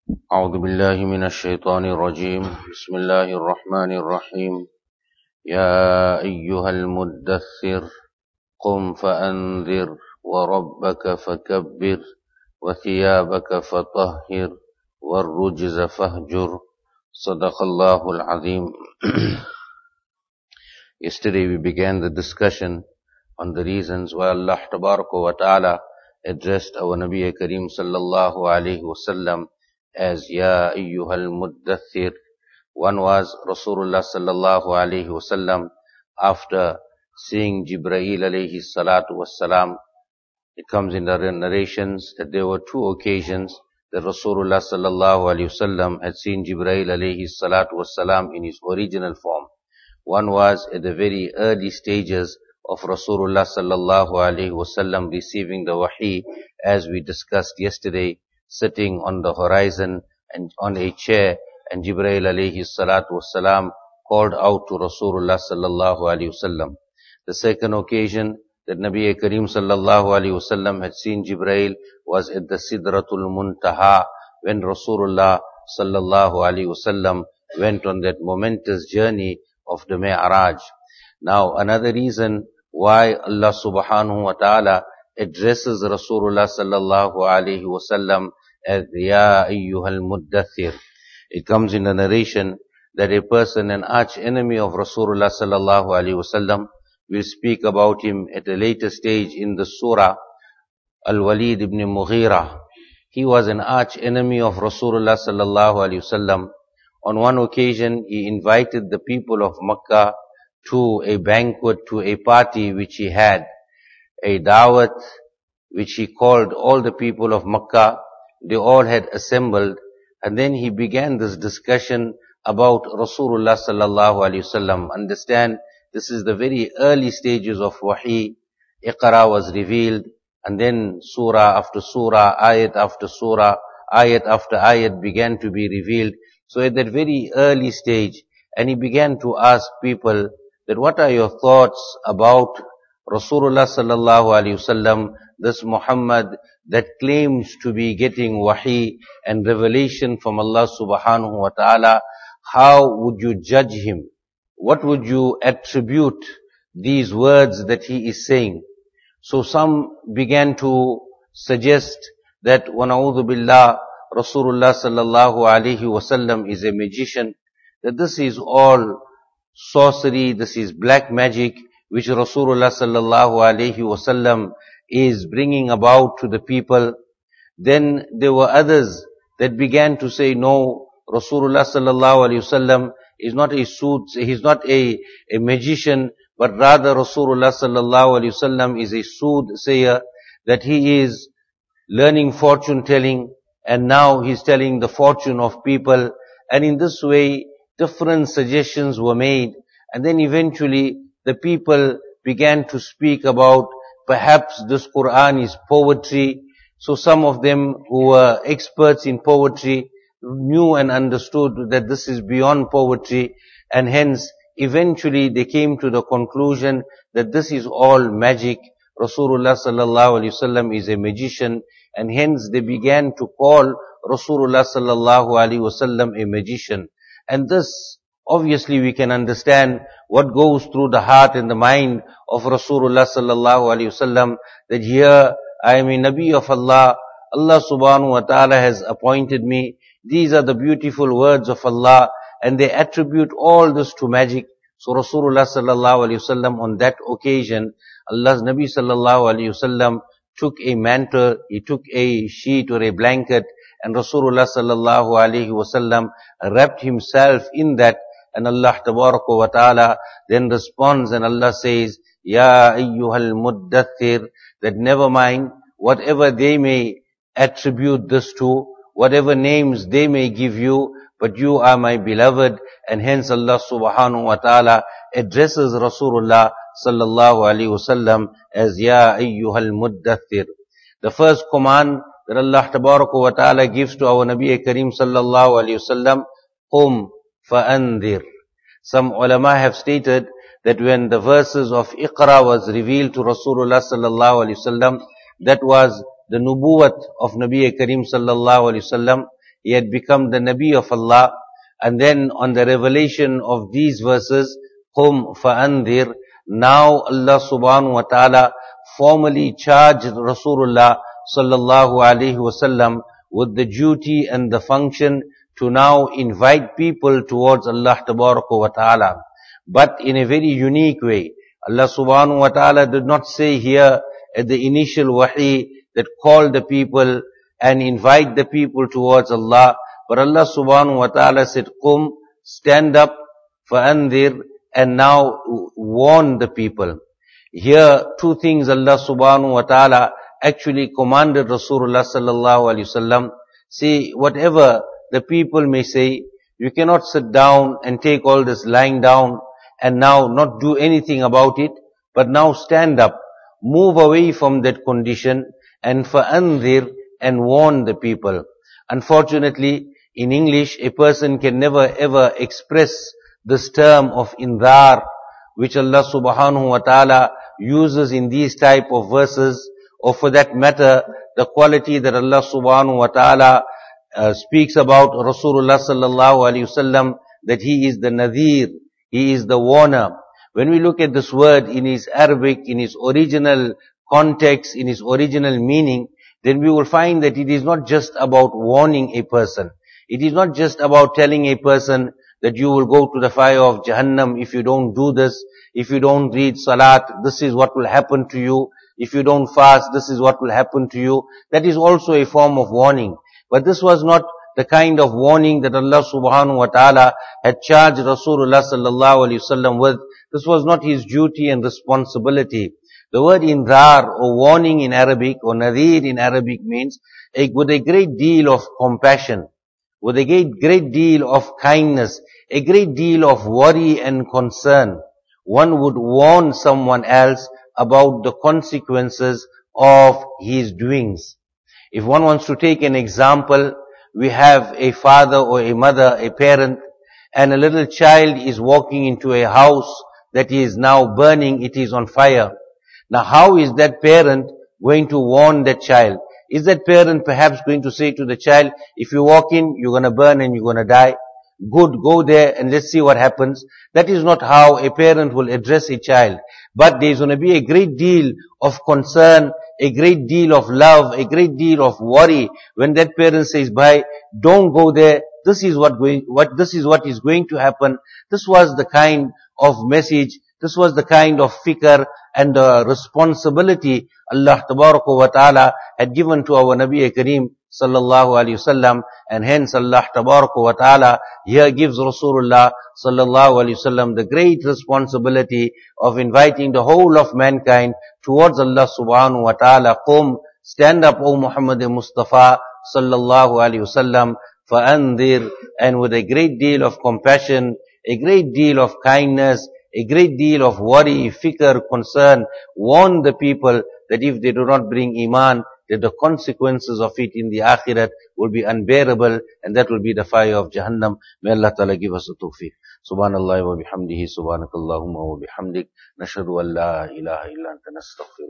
أعوذ بالله من الشيطان الرجيم بسم الله الرحمن الرحيم يا أيها المدثر قم فأنذر وربك فكبر وثيابك فطهر والرجز فاهجر صدق الله العظيم. Yesterday we began the discussion on the reasons why Allah Tabaraka wa Ta'ala addressed our Nabi Kareem sallallahu alayhi wasallam as Ya ayyuhal muddathir. One was Rasulullah sallallahu alayhi wasallam after seeing Jibreel alayhi salatu wassalam. It comes in the narrations that there were two occasions that Rasulullah sallallahu alayhi wasallam had seen Jibreel alayhi salatu wassalam in his original form. One was at the very early stages of Rasulullah sallallahu alaihi wasallam receiving the wahi, as we discussed yesterday, sitting on the horizon and on a chair, and Jibreel alayhi salatu wasalam called out to Rasulullah sallallahu alaihi wasallam. The second occasion that Nabi Kareem sallallahu alaihi wasallam had seen Jibreel was at the Sidratul Muntaha, when Rasulullah sallallahu alaihi wasallam went on that momentous journey of the Mi'raj. Now, another reason why Allah subhanahu wa ta'ala addresses Rasulullah sallallahu alayhi wasallam as Ya ayyuhal muddathir. It comes in the narration that a person, an arch enemy of Rasulullah sallallahu alayhi wasallam, will speak about him at a later stage in the surah, Al-Walid ibn Mughira. He was an arch enemy of Rasulullah sallallahu alayhi wasallam. On one occasion, he invited the people of Makkah to a banquet, to a party which he had, a dawat which he called all the people of Makkah. They all had assembled, and then he began this discussion about Rasulullah sallallahu alaihi wasallam. Understand, this is the very early stages of wahi. Iqra was revealed, and then surah after surah, ayat after surah, ayat after ayat began to be revealed. So at that very early stage, and he began to ask people that what are your thoughts about Rasulullah sallallahu alaihi wasallam, this Muhammad that claims to be getting wahi and revelation from Allah subhanahu wa ta'ala. How would you judge him? What would you attribute these words that he is saying? So some began to suggest that وَنَعُوذُ بِاللَّهِ Rasulullah sallallahu alaihi wasallam is a magician, that this is all sorcery, this is black magic, which Rasulullah sallallahu alaihi wasallam is bringing about to the people. Then there were others that began to say, no, Rasulullah sallallahu alaihi wasallam is not he's not a magician, but rather Rasulullah sallallahu alaihi wasallam is a soothsayer, that he is learning fortune telling, and now he's telling the fortune of people. And in this way, different suggestions were made. And then eventually, the people began to speak about perhaps this Quran is poetry. So some of them who were experts in poetry knew and understood that this is beyond poetry. And hence, eventually they came to the conclusion that this is all magic. Rasulullah sallallahu alaihi wasallam is a magician. And hence they began to call Rasulullah sallallahu alaihi wasallam a magician. And this, obviously we can understand what goes through the heart and the mind of Rasulullah sallallahu alaihi wasallam, that here I am a Nabi of Allah. Allah subhanahu wa ta'ala has appointed me. These are the beautiful words of Allah, and they attribute all this to magic. So Rasulullah sallallahu alaihi wasallam on that occasion, Allah's Nabi sallallahu alaihi wasallam took a mantle, he took a sheet or a blanket, and Rasulullah sallallahu alaihi wasallam wrapped himself in that. And Allah tabaraka wa ta'ala then responds, and Allah says, Ya ayyuhal muddathir, that never mind whatever they may attribute this to, whatever names they may give you, but you are my beloved. And hence Allah subhanahu wa ta'ala addresses Rasulullah sallallahu alaihi wasallam as Ya ayyuhal muddathir. The first command that Allah tabaraka wa ta'ala gives to our Nabi Kareem sallallahu alaihi wasallam, Qum fa'andir. Some ulama have stated that when the verses of Iqra was revealed to Rasulullah sallallahu alaihi wasallam, that was the nubuwwat of Nabi Kareem sallallahu alaihi wasallam. he had become the Nabi of Allah. And then on the revelation of these verses, Qum fa'andir, now Allah subhanahu wa ta'ala formally charged Rasulullah sallallahu alaihi wasallam with the duty and the function to now invite people towards Allah tabaraka wa ta'ala. But in a very unique way. Allah subhanahu wa ta'ala did not say here at the initial wahi that call the people and invite the people towards Allah. But Allah subhanahu wa ta'ala said, Qum, stand up, fa'andir, and now warn the people. Here, two things Allah subhanahu wa ta'ala actually commanded Rasulullah sallallahu alayhi wasallam. See, whatever the people may say, you cannot sit down and take all this lying down and now not do anything about it, but now stand up, move away from that condition, and fa'andir, and warn the people. Unfortunately, in English, a person can never ever express this term of indhar, which Allah subhanahu wa ta'ala uses in these type of verses, or for that matter, the quality that Allah subhanahu wa ta'ala speaks about Rasulullah sallallahu alayhi wasallam, that he is the nadhir, he is the warner. When we look at this word in its Arabic, in its original context, in its original meaning, then we will find that it is not just about warning a person. It is not just about telling a person that you will go to the fire of Jahannam if you don't do this, if you don't read Salat, this is what will happen to you. If you don't fast, this is what will happen to you. That is also a form of warning. But this was not the kind of warning that Allah subhanahu wa ta'ala had charged Rasulullah sallallahu alayhi wasallam with. This was not his duty and responsibility. The word indhar or warning in Arabic or nadhir in Arabic means with a great deal of compassion, with a great deal of kindness, a great deal of worry and concern. One would warn someone else about the consequences of his doings. If one wants to take an example, we have a father or a mother, a parent, and a little child is walking into a house that is now burning, it is on fire. Now how is that parent going to warn that child? Is that parent perhaps going to say to the child, if you walk in, you're going to burn and you're going to die? Good, go there and let's see what happens. That is not how a parent will address a child. But there is going to be a great deal of concern, a great deal of love, a great deal of worry when that parent says, bhai, don't go there. This is what is going to happen. This was the kind of message, this was the kind of fikr and responsibility Allah tabaraka wa ta'ala had given to our Nabi Kareem sallallahu alayhi wasallam, and hence Allah tabaraka wa ta'ala here gives Rasulullah sallallahu alayhi wasallam the great responsibility of inviting the whole of mankind towards Allah subhanahu wa ta'ala. Qum, stand up, O Muhammad Mustafa sallallahu alayhi wasallam, fa'andir, and with a great deal of compassion, a great deal of kindness, a great deal of worry, fikr, concern, warn the people that if they do not bring iman, that the consequences of it in the akhirat will be unbearable, and that will be the fire of Jahannam. May Allah Ta'ala give us the tawfiq. Subhanallah wa bihamdihi, subhanakallahumma wa bihamdik, nashhadu an la ilaha illa anta nastaghfiruka.